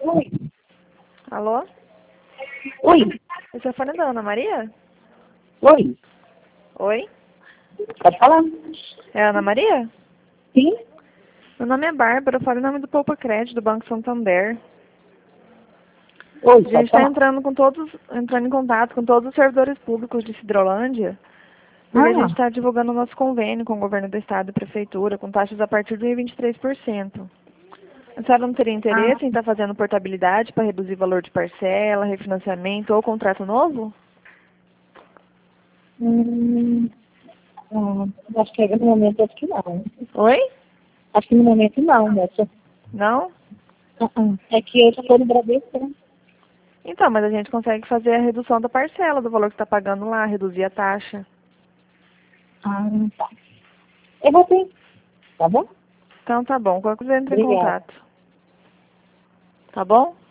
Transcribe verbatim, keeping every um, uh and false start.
Oi. Alô? Oi. Esse é o fone da Ana Maria? Oi. Oi? Pode falar? É a Ana Maria? Sim. Meu nome é Bárbara, eu falo em nome do Poupa Crédito, do Banco Santander. Oi, A gente pode está falar. entrando com todos, entrando em contato com todos os servidores públicos de Cidrolândia, porque a gente Ah, está divulgando o nosso convênio com o governo do estado e prefeitura, com taxas a partir de vinte e três por cento. A senhora não teria ah, interesse em estar fazendo portabilidade para reduzir o valor de parcela, refinanciamento ou contrato novo? hum, ah, acho que no momento acho que não. Oi? Acho que no momento não, moça. Não? Ah, ah. É que eu já estou no Bradesco, né? Então, mas a gente consegue fazer a redução da parcela do valor que está pagando lá, reduzir a taxa. Ah, tá. Eu vou ter, tá bom? Então tá bom, qualquer coisa entra em Obrigada. contato. Tá bom?